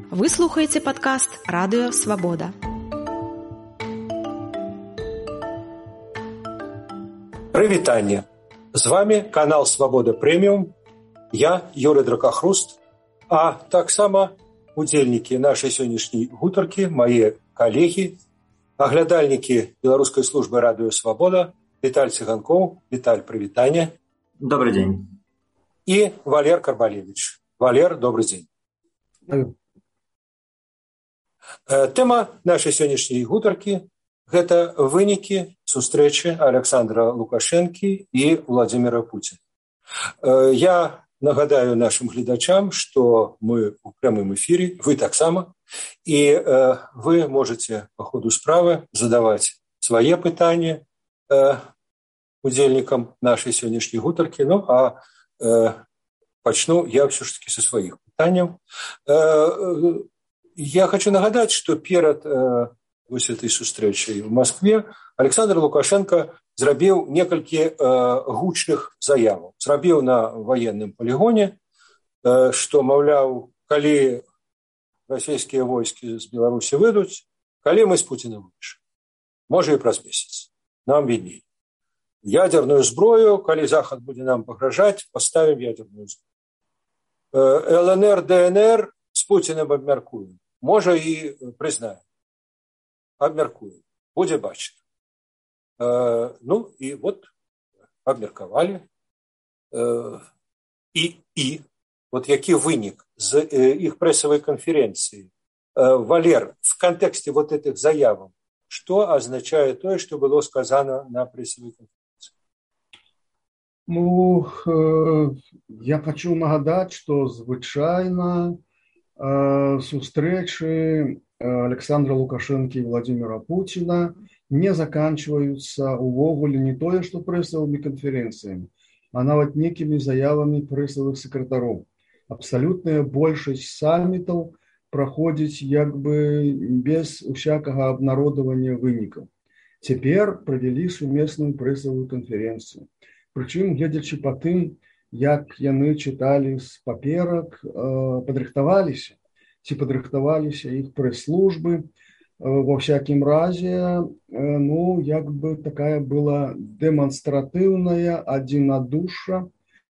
Вы слухаеце падкаст «Радыё Свабода». Прывітанне! З вами канал «Свабода Прэміум». Я, Юрый Дракахруст, а таксама удзельнікі нашай сённяшняй гутаркі, мае калегі, аглядальнікі беларускай службы «Радыё Свабода», Віталь Цыганкоў. Віталь, прывітанне. Добрый дзень. І Валер Карбалевич. Валер, добрый дзень. Тэма нашай сённяшняй гутаркі – гэта вынікі сустрэчы Александра Лукашэнкі і Владзіміра Пуціна. Я нагадаю нашим гледачам, што мы ў прямым эфіры, вы таксама, і вы можете по ходу справы задаваць свае пытанні удзельнікам нашай сённяшняй гутаркі. Ну, а пачну я ўсё ж таки са сваіх пытанняў. Я хочу нагадать, что перед этой встречей в Москве Александр Лукашенко зрабіў некалькі гучных заяваў. Зрабіў на военном полигоне, что, маўляў, калі российские войски с Беларуси выйдуць, калі мы с Путиным выйдем. Можа и праз месяц. Нам видней. Ядерную зброю, калі Захад будет нам погрожать, поставим ядерную зброю. ЛНР, ДНР с Путиным абмяркуем. Можа і прызнаем. Абмяркуем. Будзе бачна. Ну, і вот абмеркавалі. І вот які вынік з іх прэсавай канференцыі. Валер, в контексте вот этих заявок, что означает то, что было сказано на прэсавай канференцыі? Ну, я хочу нагадать, что звычайна сустрэчы Александра Лукашэнкі и Владимира Путина не заканчиваются увогуле не тое, что прэсавымі канференцыямі, а нават некімі заявамі прэсавых сакратароў. Абсалютная большасць саммітаў праходзіць як бы без усякага абнародавання вынікаў. Цяпер правялі сумесную прэсавую канференцыю. Прычым, гледзячы па тым, як яны чыталі з паперак, падрыхтаваліся, ці падрыхтаваліся іх прэс-службы. Во всякім разе, ну, як бы такая была дэманстратыўная адзінадушша.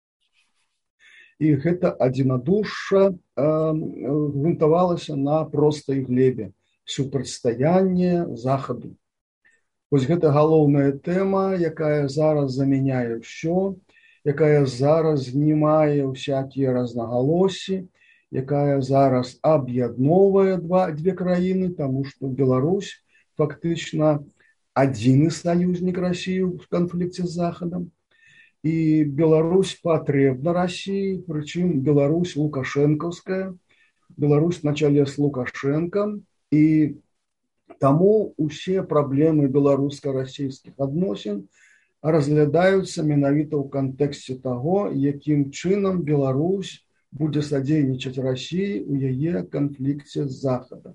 І гэта адзінадушша грунтавалася на простай глебе, супрацьстаянне Захаду. Вось гэта галоўная тэма, якая зараз замяняе ўсё, якая зараз знімае ўсякія рознагалоссі, якая зараз аб'ядноўвае дзве краіны, таму што Беларусь фактычна адзіны саюзнік Расіі ў канфлікце з Захадам. І Беларусь патрэбна Расіі, прычым Беларусь лукашэнкаўская, Беларусь на чале з Лукашэнкам, і таму усе праблемы беларуска-расійскіх адносін разглядаюцца менавіта ў кантэксце таго, якім чынам Беларусь будзе садзейнічаць Расіі ў яе канфлікце з Захадам.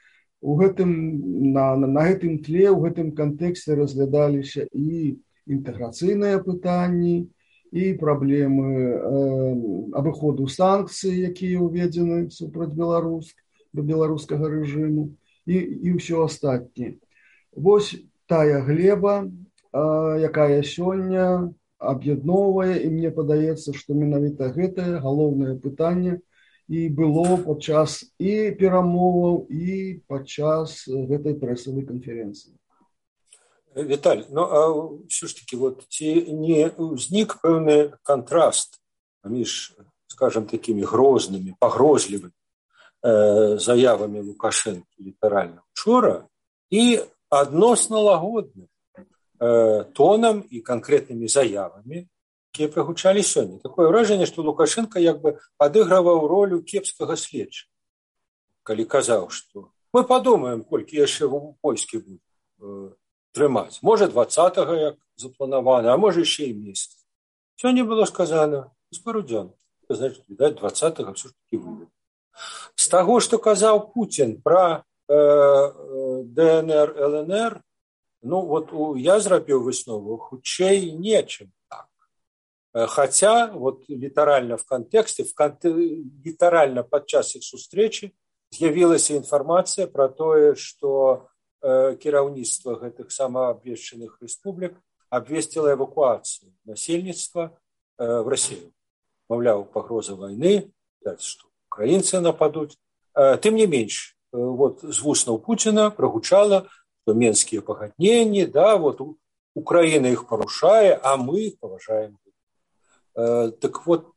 На гэтым тле, ў гэтым кантэксце разглядаліся і інтэграцыйныя пытанні, і праблемы абыходу санкцый, якія ўведзены супраць беларускага рэжыму, і ўсё астатняе. Вось тая глеба, якая сёння аб'ядноўвае, і мне падаецца, што менавіта гэтае галоўнае пытанне і было падчас і перамоваў, і падчас гэтай прэсавай канференцыі. Віталь, ну а ўсё ж таки, вот ці не ўзнік пэўны кантраст паміж, скажем, такімі грознымі, пагрозлівымі заявамі Лукашэнкі літаральна учора і адносна лагодным тонам і канкрэтнымі заявамі, якія прагучалі сёння. Такое ўражанне, што Лукашенко як бы адыгрываў ролю кепскага следчага, калі казаў, што мы падумаем, колькі яшчэ войскі будуць трымаць. Можа, 20-го, як запланавана, а можа, яшчэ і месяц. Сёння было сказано, з пару дзён. Значит, відаць, 20-го ўсё ж такі выйдзе. З таго, што казаў Путін пра ДНР, ЛНР, ну, вот я зрабіў выснову, хутчэй нечым так. Хотя, вот літаральна в контексте, літаральна падчас іх сустрэчы з'явілася інфармацыя пра тое, што кіраўніцтва гэтых самаабвешчаных рэспублік абвесціла эвакуацыю насельніцтва в Россию. Маўляў, пагроза вайны, што украінцы нападуць. Тым не менш, вот з вуснаў Пуціна прагучала, што менскія пагадненні, да, вот Украіна іх парушае, а мы іх паважаем. Так вот,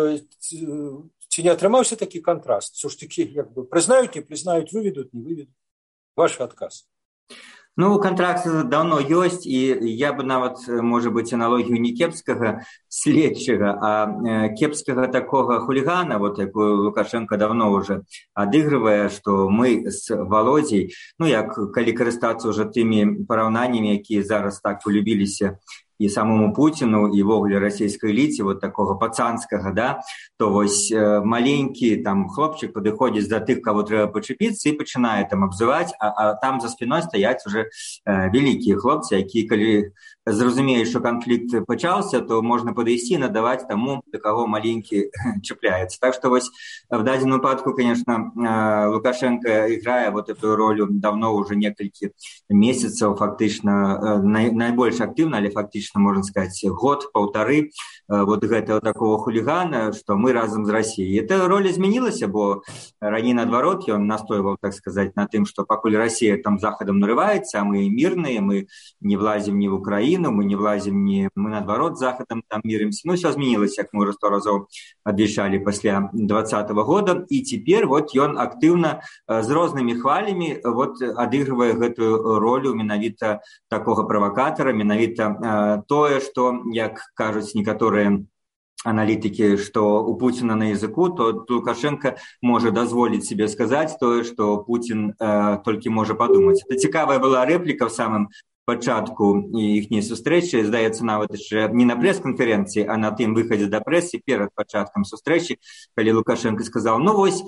ці не атрымаўся такі кантраст? Все ж таки, як бы, прызнаюць, не прызнаюць, выведуць, не выведуць. Ваш адказ. Ну, контракт давно ёсць, і я бы нават, можа быць, аналогію не кепскага следчага, а кепскага такога хулігана, вот якую Лукашенко давно уже адыгрывае, што мы з Володзей, ну, як калі карыстацца уже тымі параўнаннямі, якія зараз так полюбіліся і самому Путіну, і ввогуле расійскай эліце, вот такога пацанскага, да, то вось маленькі там хлопчык падыходзіць да тых, каго трэба пачапіцца, і пачынае там абзываць, а там за спиной стаяць уже вялікія хлопцы, якія, калі зразумеюць, што канфлікт пачаўся, то можна падысці і надаваць таму, да каго маленькі чапляецца. Так што вось в дадзеным выпадку, конечно, Лукашенко играе вот эту роль давно уже некалькі месяцаў, фактычна найбольш актыўна, але фактычна можно сказать, год-полторы вот гэтага такого хулигана, что мы разом с Россией. Эта роль изменилась, бо ранее наоборот, он настаивал, так сказать, на тем, что покуль Россия там Заходом нарывается, а мы мирные, мы не влазим ни в Украину, мы не влазим ни... Мы наоборот с Заходом там миримся. Ну, все изменилось, как мы уже 100 разов обещали после 2020 года. И теперь вот он активно с разными хвалями вот отыгрывая эту роль менавіта такого провокатора, менавіта тое, што, як кажуць некаторыя аналітыкі, што у Пуціна на языку, то Лукашенко можа дазволіць себе сказаць тое, што Путін толькі можа падумаць. Это цікавая была рэпліка ў самым пачатку іхняй сустрэчы, здаецца, нават яшчэ не на прэс-канферэнцыі, а на тым выхадзе да прэсы перад пачаткам сустрэчы, калі Лукашенко сказаў, ну вось,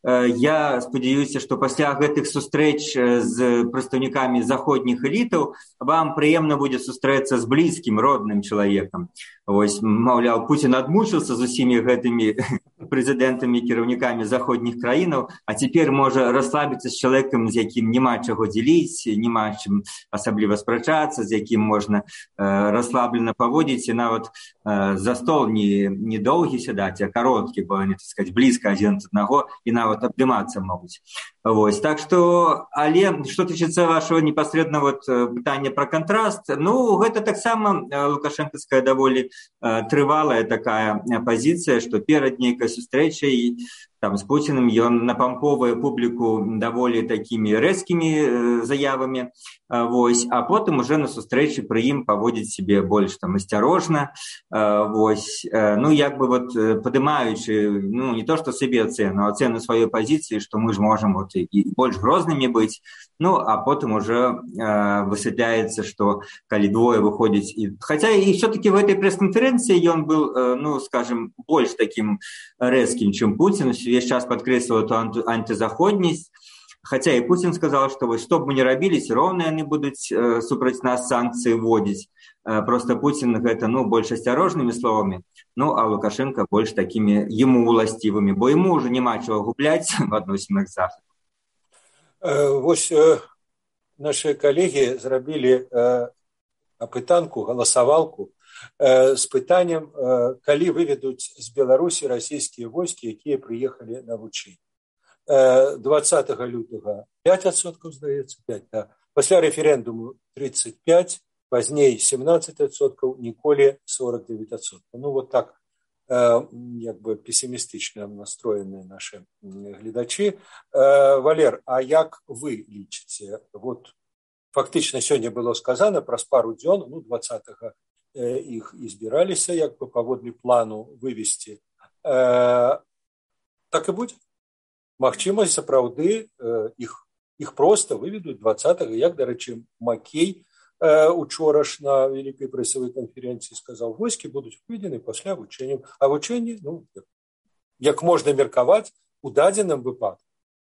я спадзяюся, што пасля гэтых сустрэч з прадстаўнікамі заходніх элітаў вам прыемна будзе сустрэцца з блізкім, родным чалавекам. Вось, маўляў, Путін адмучыўся з усімі гэтымі прэзідэнтамі, кіраўнікамі заходніх краінаў, а цяпер можа расслабіцца з чалавекам, з якім няма чаго дзяліць, няма чым асабліва спрачацца, з якім можна расслаблена паводзіць, і нават за стол не доўгі сядаць, а кароткі, бо, так сказаць, блізка адзін ад аднаго, і нават абдымацца могуць. Вось, так што, але, што тычыцца вашего непасрэдна вот пытання пра кантраст, ну, гэта таксама лукашэнкаўская даволі трывалая такая пазіцыя, што перад нейкай сустрэчай там з Пуціным ён напамповае публіку даволі такімі рэзкімі заявамі, вось, а потым уже на сустрэчы пры ім паводзіць себе больш там асцярожна, вось, ну, як бы вот падымаючы, ну, не то што сабе ацэну, а ацэну сваёй пазіцыі, што мы ж можам вот і больш грознымі быць, ну, а потым уже высвятляецца, што калі двое выходзіць, і хаця і все-таки в этой пресс-конференции ён был, ну, скажем, больш таким рэзкім, чым Путин, весь час подкрэсліваў эту антизаходнасць, хотя и Путин сказал, что вот, что бы мы ни рабілі, роўна яны будуць супраць нас санкцыі вводзіць. Просто Путин гэта, ну, больш асцярожнымі словамі, ну, а Лукашенко больш такімі ему уласцівымі, бо ему уже няма чаго губляць в адносінах Захаду. Вось наши калегі зрабілі апытанку, галасавалку з пытаннем, калі выведуць з Беларусі расійскія войскі, якія прыехалі на вучэнні. 20 лютага 5%, здаецца, 5%, да. Пасля рэферэндуму 35%, пазней 17%, ніколі 49%. Ну, вот так, як бы пессімістычна настроеныя наши гледачы. Валер, а як вы лічыце? Вот фактычна сёння было сказано праз пару дзён, ну, 20-го іх і збіраліся, як бы паводле плану вывесці. Так і будзе? Магчымасць сапраўды іх проста выведуць 20-го, як, дарэчы, Макей учора ж на вялікай прэсавай канферэнцыі сказаў, войскі будуць выведзены пасля вучэнняў. А вучэнні, ну, як можна меркаваць, у дадзеным выпадку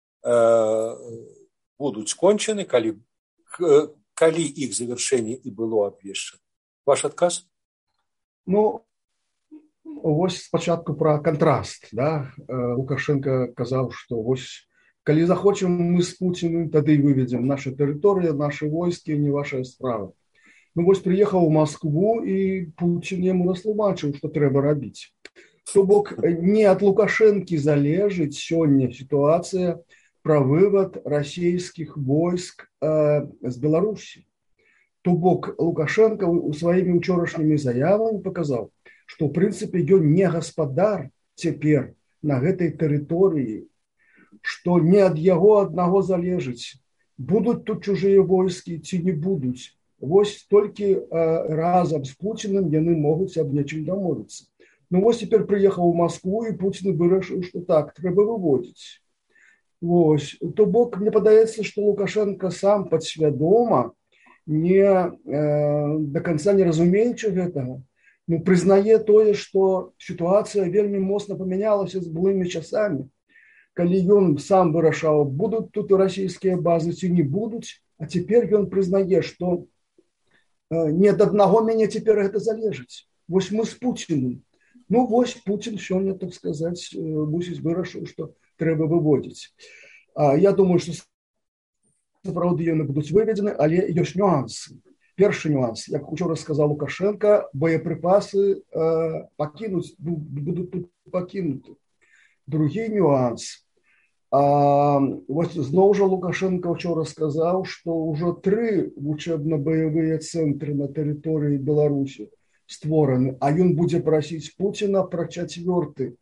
будуць скончаны, калі іх завяршэнне і было абвешчана. Ваш адказ? Ну, вось спачатку пра кантраст, да? Лукашенко казаў, што вось Калі захочам мы з Пуціным, тады і выведзем наша тэрыторыя, нашы войскі, не вашая справа. Ну вось прыехаў у Маскву, і Пуцін яму растлумачыў, што трэба рабіць. То бок не ад Лукашэнкі залежыць сёння сітуацыя пра вывад расійскіх войск з Беларусі. То бок Лукашенко у сваімі ўчорашнімі заявамі паказаў, што ў прынцыпе ён не гаспадар цяпер на гэтай тэрыторыі, што не ад яго аднаго залежыць, будуць тут чужыя войскі ці не будуць. Вось толькі разам з Пуціным яны могуць аб нечым дамовіцца. Ну вось цяпер прыехаў у Маскву, і Пуцін вырашыў, што так, трэба выводзіць. Вось. То бок, мне падаецца, што Лукашенко сам падсвядома, не до конца не разумеючы гэтага, ну, прызнае тое, што сітуацыя вельмі моцна памянялася з былымі часамі. Калі ён сам вырашаў, будуць тут расійскія базы ці не будуць, а цяпер ён прызнае, што не ад аднаго мяне цяпер гэта залежыць. Вось мы з Пуціным. Ну, вось Пуцін сёння, так сказаць, мусіць вырашыў, што трэба выводзіць. Я думаю, што сапраўды яны будуць выведзены, але ёсць нюансы. Першы нюанс, як учора сказаў Лукашенко, боепрыпасы будуць тут пакінуты. Другі нюанс. Вось зноў жа Лукашенко учора сказаў, што ўжо 3 вучэбна-баявыя цэнтры на тэрыторыі Беларусі створаны, а ён будзе прасіць Пуціна пра 4-ы.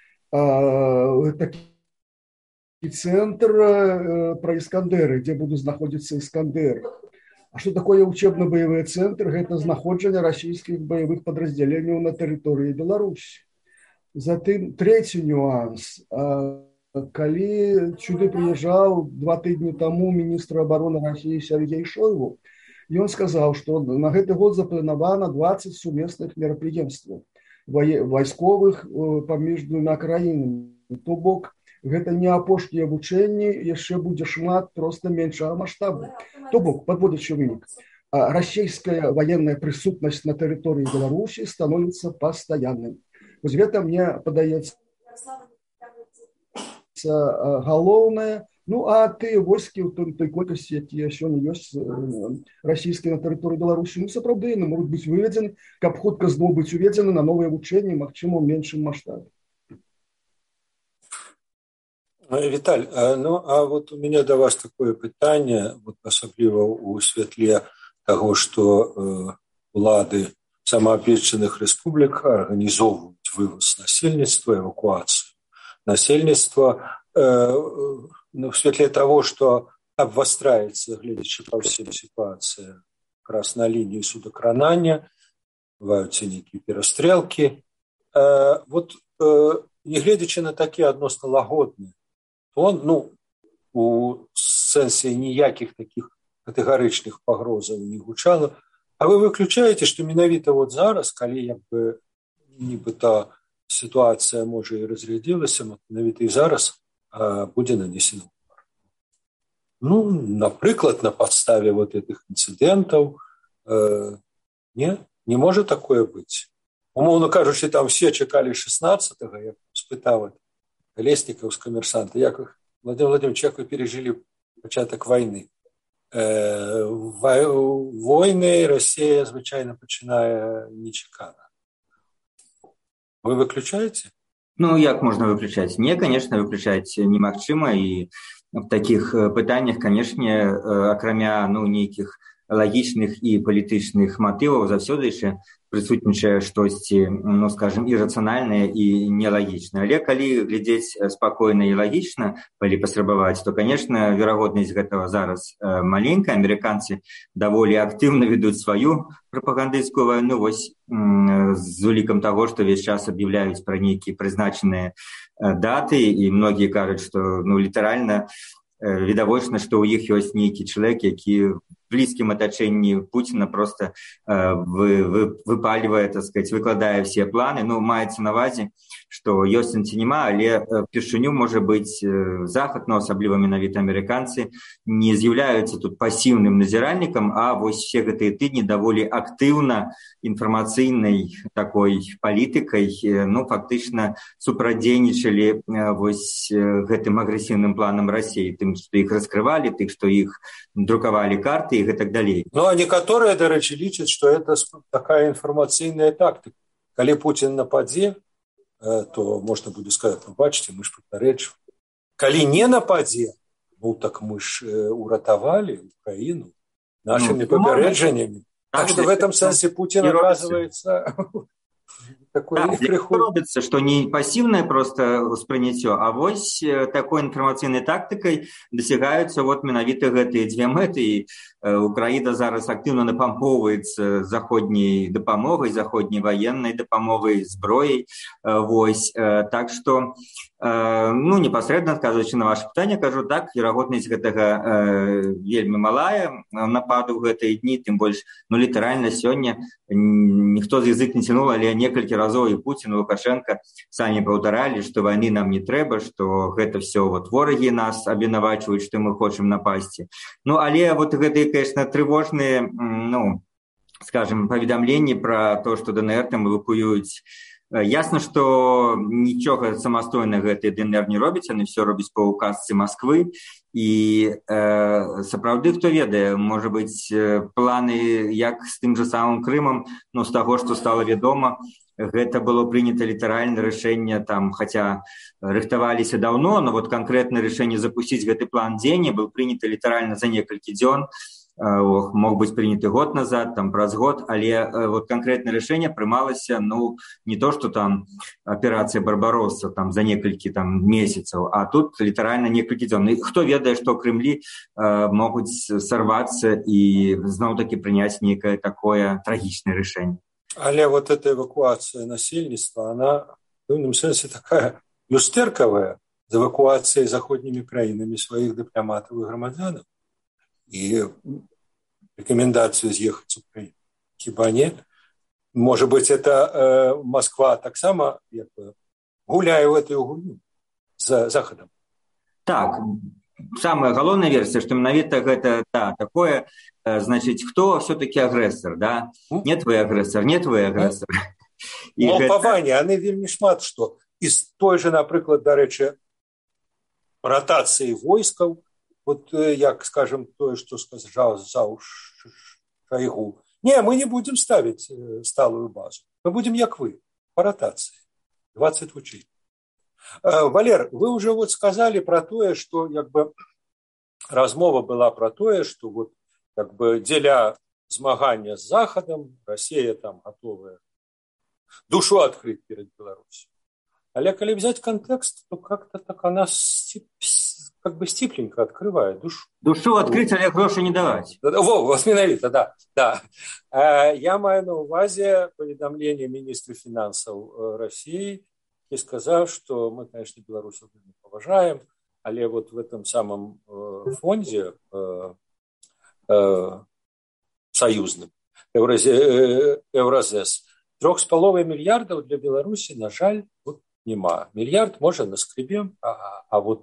Такі цэнтр пра Іскандеры, дзе будуць знаходзіцца Іскандеры. А што такое вучэбна-баявыя цэнтры? Гэта знаходжанне расійскіх баявых падраздзяленняў на тэрыторыі Беларусі. Затым трэці нюанс. Калі сюды прыязджаў 2 тыдні таму міністр абароны Расіі Сергей Шойгу, ён сказаў, што на гэты год запланавана 20 сумесных мерапрыемстваў вайсковых паміж двума краінамі. То бок, гэта не апошнія вучэнні, яшчэ будзе шмат проста меншага маштабу. То бок, падводзячы вынік, расійская ваенная прысутнасць на тэрыторыі Беларусі становіцца пастаяннай. Вось гэта, мне падаецца, галоўнае. Ну, а тыя войскі ў той колькасці, якія сёння ёсць расійскія на тэрыторыі Беларусі, ну, сапраўды, яны могуць быць выведзены, каб хутка зноў быць уведзены на новыя вучэнні, магчыма, ў меншым маштабе. Віталь, ну, а вот у меня до вас такое пытанне, вот асабліва ў святле таго, што улады самаабвешчаных рэспублік арганізоўваюць вываз насельніцтва, эвакуацыю насельніцтва, в святле того, что обвастраивается, глядячи по всем ситуациям, как раз на линии судокранания, бывают некие перестрелки. Вот не глядячи на такие адносно лагодные, то он, ну, у сэнсе ніякіх таких катэгарычных пагрозаў не гучала. А вы выключаете, что менавіта вот зараз, калі як бы нібыта ситуация можа і разрядзілася, менавіта і зараз будзе нанесены удар. Ну, напрыклад, на подставе вот этих инцидентов не может такое быть. Умоўно кажучи, там все чекали 16-го, я спытаў Колесников з коммерсанта, як Владимир Владимирович, як вы пережили початок войны? Войны Россия, звычайно, пачинае нечакана. Вы выключаете? Ну, як можна выключаць? Не, конечно, выключаць немагчыма, і в такіх пытаннях, канешне, акрамя, ну, нейкіх лагічных і палітычных матываў заўсёды яшчэ прысутнічае штосьці, ну, скажем, ірацыянальнае і нелагічнае. Але калі глядзець спакойна і лагічна, калі паспрабаваць, то, канешне, верагоднасць гэтага зараз маленькая. Амерыканцы даволі актыўна ведуць сваю прапагандысцкую вайну, вось з улікам таго, што весь час аб'яўляюць пра нейкія прызначаныя даты, і многія кажуць, што, ну, літаральна відавочна, што ў іх ёсць нейкі чалавек, які близкім атачэнні Пуціна просто выпальвае, так сказать, выкладае все планы. Ну, маецца на ўвазе, што ёсць ці няма, але впершыню, можа быць, Захад, но асабліва менавіта амерыканцы, не з'яўляюцца тут пасіўным назіральнікам, а вось все гэтыя тыдні даволі актыўна інфармацыйнай такой палітыкай, ну, фактычна супрадзейнічалі вось гэтым агрэсіўным планам Расіі, тым, што іх раскрывалі, тых, што іх друкавалі карты і гэтак далей. Ну, а некаторыя, дарэчы, лічаць, што это такая інфармацыйная тактыка. Калі Пуцін нападзе, то можна будзе сказаць, ну, бачыце, мы ж папярэджвалі. Калі не нападзе, ну, так мы ж уратавалі Украіну нашими папярэджаннямі. Так что в этом сенсе Путин оказывается такой крыху. Робится, что не пассивное просто восприняцье, а вось такой информационной тактикой достигаются вот менавіта гэтыя две мэты. И Украина зараз активно напампоўваецца заходняй дапамогай, заходняй военной дапамогай, зброей. Вось. Так что, ну, непосредственно отказываючи на ваше пытанне, кажу так, верагоднасць гэтага вельмі малая нападу ў гэтыя дні, тым больш, ну, літаральна сёння ніхто з язык не цянул, але некалькі разоў і Пуцін, і Лукашенко самі паўтаралі, што вайны нам не трэба, што гэта все вот ворагі нас абвінавачваюць, што мы хочам напасці. Ну, але вот гэтыя, конечно, трывожныя, ну, скажем, паведамленні пра то, што ДНР там эвакуююць. Ясна, што нічога самастойна гэты ДНР не робіць, яны все робяць па указцы Масквы. І сапраўды, хто ведае, можа быць, планы, як з тым жа самым Крымам, ну, з таго, што стала вядома, гэта было прынята літаральна рашэнне, там, хаця рыхтаваліся даўно, но вот канкрэтна рашэнне запусціць гэты план дзеяння был прынята літаральна за некалькі дзён. Мог быць прыняты год назад, там, праз год, але вот конкретное решение прымалася, ну, не то, что там операция Барбаросса там за некалькі там месяцаў, а тут літаральна некалькі дзён. І хто ведае, што Крымлі могуць сорваться і зноў-таки прыняць некое такое трагічнае решение. Але вот эта эвакуация насельніцтва, она в пэўным сэнсе такая люстэркавая з эвакуацыяй заходнімі краінамі сваіх дыпламатаў і грамадзянаў. И рекомендацию съехать в Украину. Хіба не? Может быть, это Москва так само гуляет в этой гульню за Заходом? Так, самая галоўная версия, что менавіта гэта, да, такое, значит, кто все-таки агрессор, да? Нет вы агрессор, нет вы агрессор. Мапаванне, яны вельмі шмат што. Из той же, напрыклад, дарэчы, ротации войскаў, вот, як, скажем, то, что сказал Шойгу. Не, мы не будем ставить сталую базу. Мы будем, як вы, по ротации. 20 учителей. Валер, вы уже вот сказали про то, что, как бы, размова была про то, что вот, как бы, дзеля змагання с Заходом, Россия там готовая душу открыть перед Беларусью. Але калі взять контекст, то как-то так она как бы стипленько открывает душу. Душу открыть, але гроши не давать. Вот менавіта, да. Да. Я маю на увазе паведамленне міністра фінансаў России, и сказал, что мы, конечно, белорусов не поважаем, але вот в этом самом фонде союзным, Евразес, 3,5 мільярдаў для Беларуси, на жаль, вот нема. Мільярд можа наскребем, а вот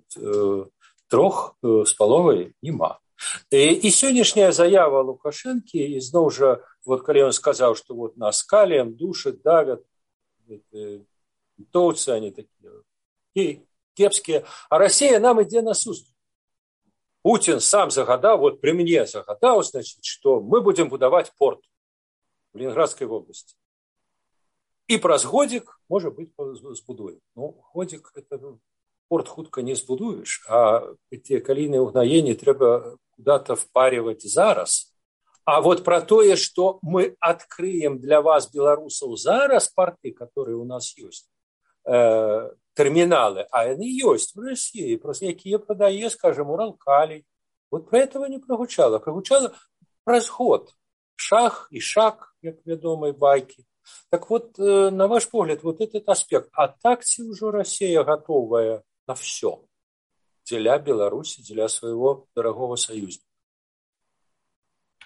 3,5 нема. І сённяшняя заява Лукашенко, і зноў жа, вот калі он сказал, что вот нас калием душат, давят, литовцы, они такие кепские, а Россия нам ідзе насустрач. Путин сам загадал, вот при мне загадал, значит, что мы будем будовать порт в Ленинградской области. И праз годик, может быть, збудуем. Ну, годик, это порт хутка не збудуешь, а эти калійные угнаения треба куда-то впаривать зараз. А вот про то, что мы открыем для вас, белорусов, зараз порты, которые у нас есть, терминалы, а они есть в России, просто якія продае, скажем, Уралкалий. Вот про этого не прогучало. Прогучало праз год. Шах и шаг, как вядомой байки. Так вот, на ваш погляд, вот этот аспект, а так ці уже Россия готовая на все для Беларуси, для своего дорогого союзника?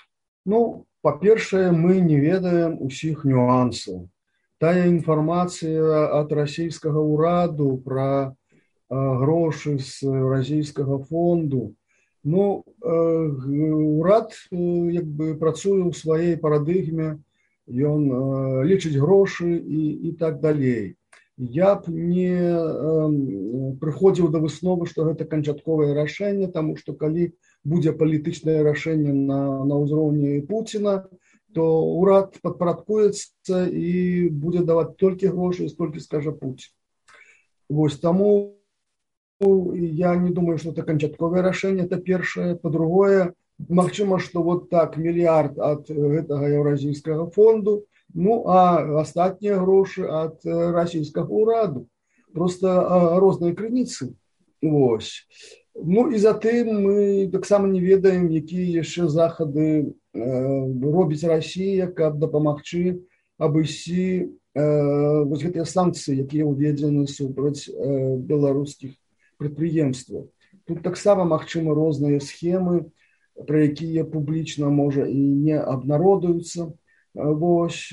Ну, па-першае, мы не ведаем усіх нюансаў. Тая інфармацыя ад расійскага ўраду пра грошы з расійскага фонду, ну, ўрад як бы працуе ў сваёй парадыгме, ён лічыць грошы і так далей. Я б не прыходзіў да высновы, што гэта канчатковае рашэнне, таму што калі будзе палітычнае рашэнне на ўзроўні Пуціна, то ўрад падпарадкуецца і будзе даваць толькі грошы, столькі скажа Пуцін. Вось таму я не думаю, што это канчатковае рашэнне, это першае. Па-другое, магчыма, што вот так мільярд ад гэтага еўразійскага фонду, ну, а астатнія грошы ад расійскага ўраду. Просто розныя крыніцы. Вось. Ну, і затым мы таксама не ведаем, якія яшчэ захады робіць Расія, каб дапамагчы абысці вось гэтыя санкцыі, якія ўведзены супраць беларускіх прадпрыемстваў. Тут таксама магчыма розныя схемы, пра якія публічна, можа, і не абнародуюцца. Вось.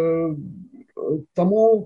Таму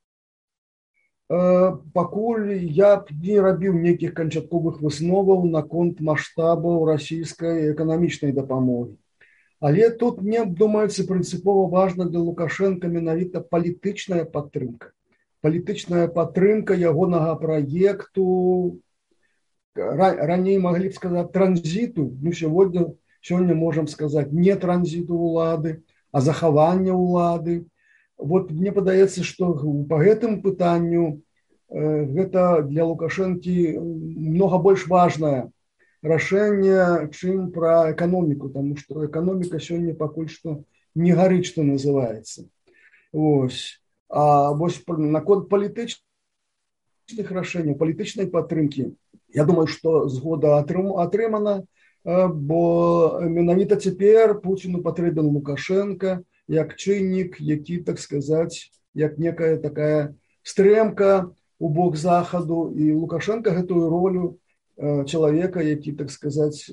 пакуль я б не рабіў нейкіх канчатковых высноваў наконт маштабаў расійскай эканамічнай дапамогі. Але тут, мне думаецца, прынцыпова важна для Лукашэнка менавіта палітычная падтрымка. Палітычная падтрымка ягонага праекту, раней маглі б сказаць транзіту, ну, сёння можам сказаць не транзіту ўлады, а захавання ўлады. Вот мне падаецца, што па гэтым пытанню гэта для Лукашэнкі многа больш важнае рашэнне, чым пра эканоміку, таму што эканоміка сёння пакуль што не гарыць, што называецца. Вось. А вось наконт палітычных рашэнняў, палітычнай падтрымкі, я думаю, што згода атрымана, бо менавіта цяпер Пуціну патрэбен Лукашенко як чыннік, які, так сказаць, як некая такая стрэмка у бок захаду, і Лукашенко гэтую ролю чалавека, які, так сказаць,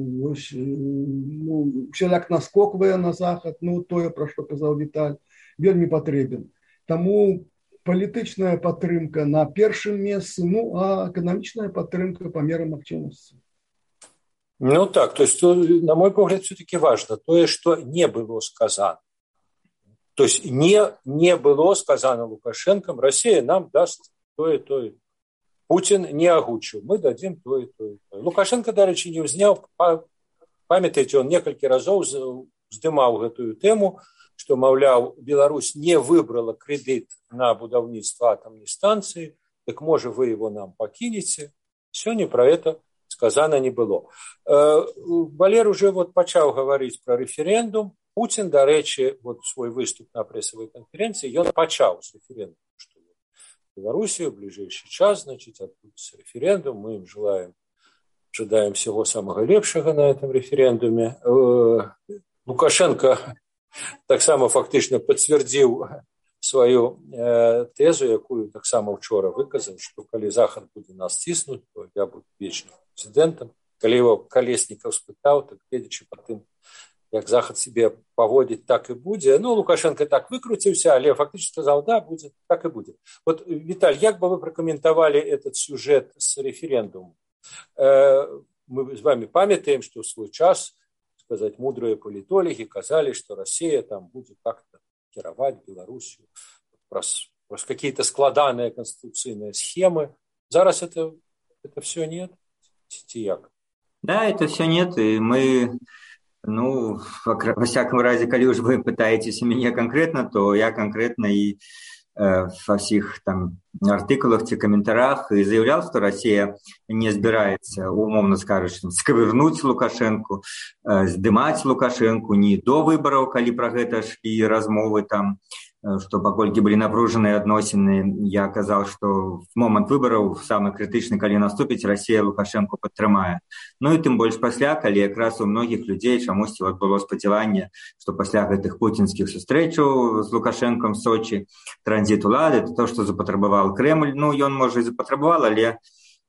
усяляк наскоквае на захад, ну, тое, пра што казаў Віталь, вельмі патрэбен. Таму палітычная падтрымка на першым месцы, ну, а эканамічная падтрымка па меры магчымасці. Ну так, то есть, на мой погляд, все-таки важно то, что не было сказано. То есть не было сказано Лукашенко, Россия нам даст то и то. Путин не агучил, мы дадим то и то. Лукашенко, до речи, не узнял, памятаете, он несколько разов вздымал эту тему, что, мовляв, Беларусь не выбрала кредит на будаўніцтва атомной станции, так, может, вы его нам покинете. Сегодня про это сказано не было. Валер уже вот почал говорить про референдум. Путин, до речи, вот свой выступ на прессовой конференции, он почал с референдума, что в Беларуси в ближайший час, значит, отбудется референдум. Мы им ожидаем всего самого лепшего на этом референдуме. Лукашенко так само фактично подтвердил свою тезу, якую так само вчора выказал, что коли Захад будет нас стиснуть, то я буду вечным президентом. Коли его Колесников спытал, так глядячи по тем, як Захад себе поводит, так и будет. Ну, Лукашенко так выкрутился, але фактически сказал, да, будет, так и будет. Вот, Виталь, як бы вы прокомментовали этот сюжет с референдумом? Мы с вами памятаем, что в свой час, сказать, мудрые политологи казали, что Россия там будет как-то керовать Белоруссию, просто какие-то складанные конституционные схемы. Зараз это все нет? Як? Да, это все нет, и мы, ну, во всяком разе, коли уж вы пытаетесь меня конкретно, то я конкретно и во всех там артикулах и комментариях и заявлял, что Россия не собирается, умовно скажем, сковернуть Лукашенко, здымать Лукашенко не до выборов, коли про это шли размовы там, что покольки были напруженные адносины, я казал, что в момент выборов самый критичный, коли наступить, Россия Лукашенко падтрымае. Ну и тем больше пасля, коли якраз у многих людей чамусьці вот было спадзяванне, что пасля гэтых путинских сустрэчаў с Лукашенком в Сочи транзит улады, это то, что запатрабавал Кремль. Ну, ён, может, и запатрабавал, але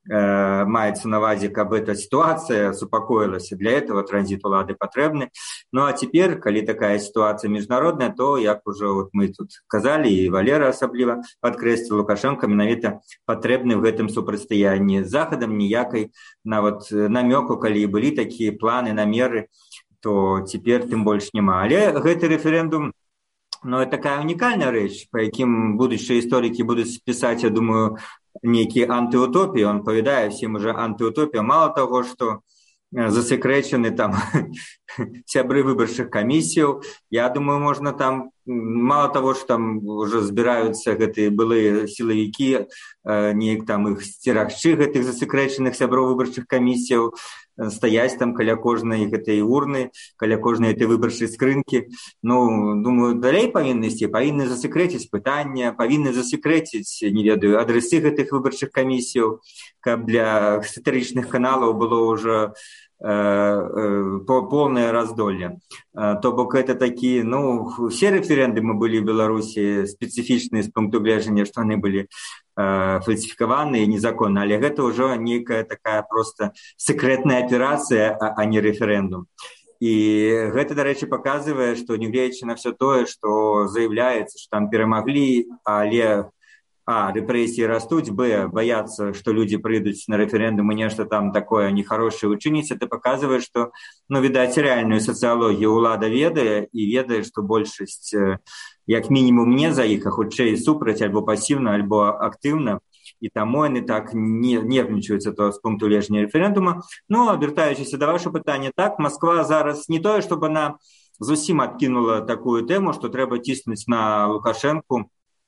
маецца на увазе, каб эта сітуацыя супакоілася. Для этого транзіт улады патрэбны. Ну а цяпер, калі такая сітуацыя міжнародная, то, як ужо мы тут казалі, і Валера асабліва падкрэсліў, Лукашенко менавіта патрэбны в гэтым супрацьстаянні з Захадам. Ніякай нават намёку, калі былі такія планы, намеры, то цяпер тым больш няма. Але гэты рэферэндум, это такая унікальная рэч, па якім будучыя гісторыкі будуць пісаць, я думаю, нейкі антыутопіі. Он павядае всім уже антыутопія. Мало таго, што засекрэчаны там сябры выбарчых камісіяў, я думаю, можна там, мало того, что там уже збіраюцца гэтыя былыя сілавікі, неяк там іх сцерагчы, гэтых засекрэчаных сяброў выбарчых камісіяў, стаяць там каля кожнай гэтай урны, каля кожнай этой выбарчай скрынкі. Думаю, далей павінны засекрэціць пытанне, павінны засекрэціць, не ведаю, адрэсы гэтых выбарчых камісіяў, каб для сатырычных каналаў было ўжо полное раздолье. То бок это такие, все референдумы были в Беларуси специфичные с пункту гледжання, что они были фальсификованные, незаконные, але это уже некая такая просто секретная операция, а не референдум. И это, до речи, показывает, что негледзячы на все то, что заявляется, что там перемогли, але рэпрэсіі растуць, боятся, что люди прыйдуць на рэферэндум и нешта там такое нехорошее учыніць. Это показывает, что, відаць, реальную сацыялогію ўлада ведае, и ведае, что большасць, як мінімум, не за іх, а хутчэй супраць, альбо пассіўна, альбо актыўна, и таму яны так нервнічаюцца то з пункту гледжання рэферэндума. Вяртаючыся да вашего пытання, так, Москва зараз не тое, чтобы она зусім адкінула такую тэму, что трэба ціснуць на Лукашэнку,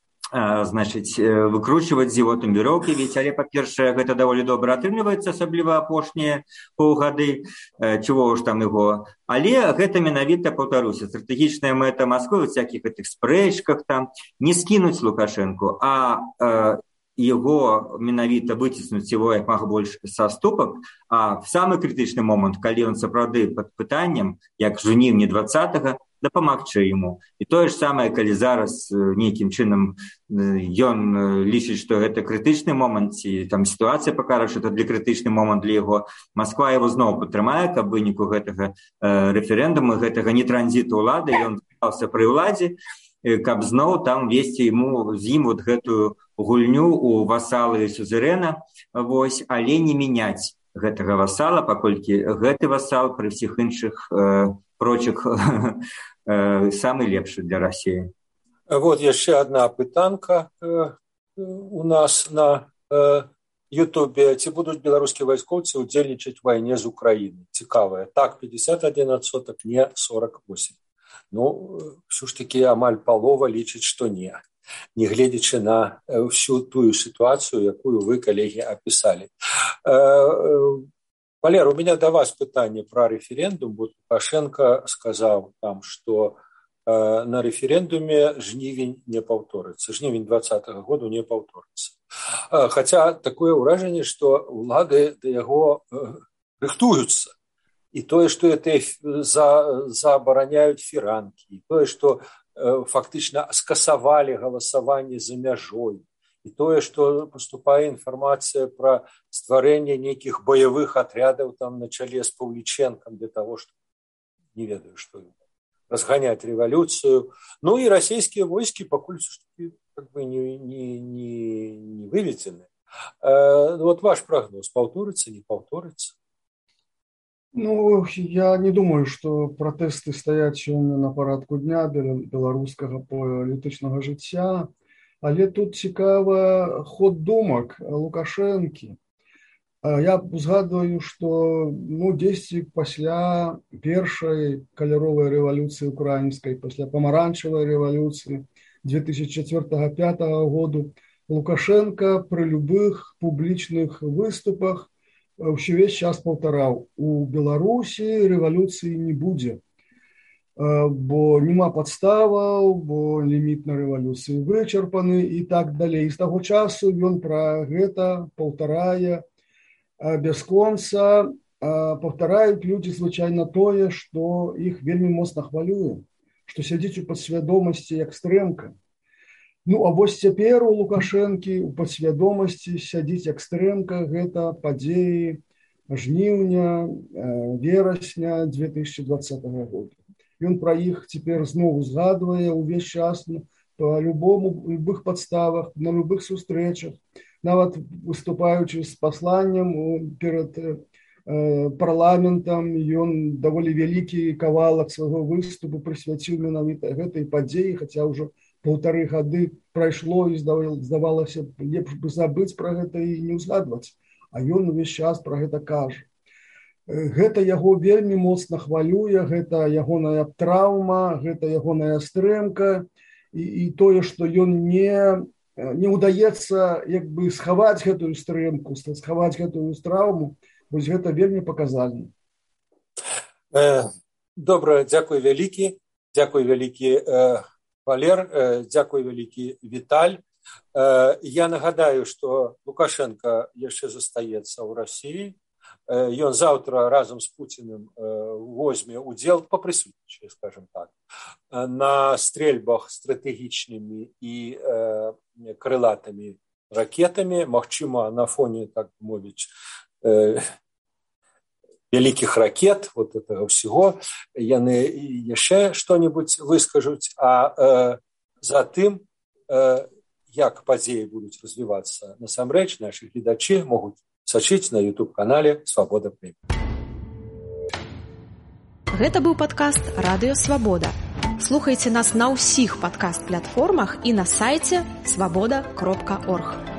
выкручивать з яго тумбіроўкі, ведь, але, па-першае, гэта даволі добра атрымліваецца, асабліва апошнія паўгады, чего уж там яго. Але гэта менавіта, паўтаруся, стратэгічная мэта Москвы ў всякіх гэтых спрэчках там не скінуць Лукашэнку, а яго менавіта выціснуць яго як мага больш са ступак, а в самы крытычны момант, калі ён сапраўды пад пытаннем, як жніўні 20-го, дапамагчы яму. І тое ж самае, калі зараз нейкім чынам ён лічыць, што гэта крытычны момант, ці там сітуацыя пакажа, што это для крытычны момант для яго, Москва яго зноў падтрымае, каб выніку гэтага рэферэндуму, гэтага не транзіту ўлады, ён застаўся пры ўладзе, каб зноў там весці з ім гэтую гульню у васалы сюзерэна, але не мяняць гэтага васала, паколькі гэты васал пры ўсіх іншых прочих самый лепшы для России. Вот еще одна пытанка у нас на Ютубе. Ці будуць беларускія вайскоўцы удзельнічаць у вайне з Украінай? Цікавая. Так, 51%, не 48%. Все ж таки амаль палова лічыць, што не. Негледзячы на всю тую ситуацию, якую вы, коллеги, описали. Валер, у меня до вас пытание про референдум. Вот Лукашенко сказал там, что на референдуме жнівень не паўторыцца. Жнівень 2020 года не паўторыцца. Хотя такое ўражанне, что улады да яго рыхтуюцца. И тое, что это забараняют фіранкі, и тое, что фактично скасавали голосование за мяжой. И тое, что поступает информация про стварэнне нейкіх боевых отрядов там на чале с Павлічэнкам для того, чтобы, не ведаю, что разгонять революцию. И российские войски покуль как бы не выведены. Вот ваш прогноз, паўторыцца, не паўторыцца? Я не думаю, что протесты стоят сёння на парадку дня беларускага палітычнага жыцця. Але тут цікавы ход думак Лукашэнкі. Я згадваю, што дзесьці пасля першай каляровай рэвалюцыі украінскай, пасля памаранчавай рэвалюцыі 2004-2005 году Лукашенко пры любых публічных выступах ўвесь час паўтараў: у Беларусі рэвалюцыі не будзе, бо няма падставаў, бо ліміт на рэвалюцыю вычарпаны і так далей. З таго часу ён пра гэта паўтарае бясконца. Паўтараюць людзі звычайна тое, што іх вельмі моцна хвалюе, што сядзіць у падсвядомасці як стрэмка. Ну, а вось цяпер у Лукашэнкі у падсвядомасці сядзіць экстрэмка, гэта падзеі жніўня, верасня 2020 года. Ён пра іх цяпер зноў згадвае ўвесь час па любых падставах, на любых сустрэчах, нават выступаючы з пасланнем перад парламентам, ён даволі вялікі кавалак свайго выступу прысвяціў менавіта гэтай падзеі, хаця ўжо 1,5 гады прайшло і здавалася лепш бы забыць пра гэта і не ўзгадваць, а ён увесь час пра гэта кажа. Гэта яго вельмі моцна хвалюе, гэта ягоная траўма, гэта ягоная стрэмка і тое, што ён не ўдаецца як бы схаваць гэтую стрэмку, схаваць гэтую траўму, вось гэта вельмі паказальна. Добра, дзякуй вялікі, Валер, дзякуй вялікі, Віталь. Я нагадаю, што Лукашенко яшчэ застаецца ў Расіі. Ён заўтра разам з Пуціным возьме ўдзел, папрысутнічае, скажем так, на стрельбах стратэгічнымі і крылатымі ракетамі, магчыма, на фоне, так мовіць, вялікіх ракет, вот этого всего, яны яшчэ што-небудзь выскажуць, а затым, як падзеі будуць развівацца насамрэч, нашы гледачы могуць сачыць на YouTube-канале «Свабода Прэміум». Гэта быў падкаст «Радыё Свабода». Слухайце нас на ўсіх падкаст-платформах і на сайце свабода.орг.